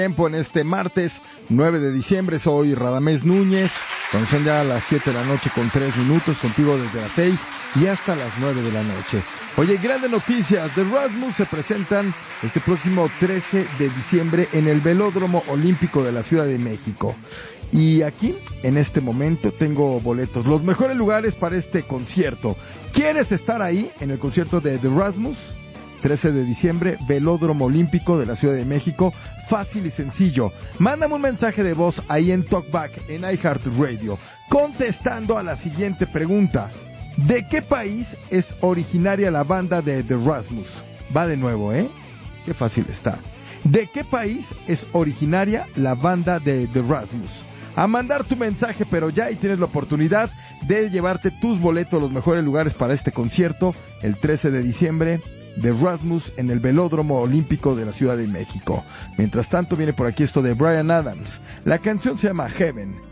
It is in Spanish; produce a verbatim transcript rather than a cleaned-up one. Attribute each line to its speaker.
Speaker 1: Tiempo en este martes nueve de diciembre, soy Radamés Núñez, cuando son ya las siete de la noche con tres minutos, contigo desde las seis y hasta las nueve de la noche. Oye, grandes noticias, The Rasmus se presentan este próximo trece de diciembre en el Velódromo Olímpico de la Ciudad de México. Y aquí, en este momento, tengo boletos, los mejores lugares para este concierto. ¿Quieres estar ahí en el concierto de The Rasmus? trece de diciembre, Velódromo Olímpico de la Ciudad de México. Fácil y sencillo. Mándame un mensaje de voz ahí en Talkback, en iHeartRadio, contestando a la siguiente pregunta. ¿De qué país es originaria la banda de The Rasmus? Va de nuevo, ¿eh? Qué fácil está. ¿De qué país es originaria la banda de The Rasmus? A mandar tu mensaje, pero ya, y tienes la oportunidad de llevarte tus boletos a los mejores lugares para este concierto el trece de diciembre de Rasmus en el Velódromo Olímpico de la Ciudad de México. Mientras tanto, viene por aquí esto de Bryan Adams. La canción se llama Heaven.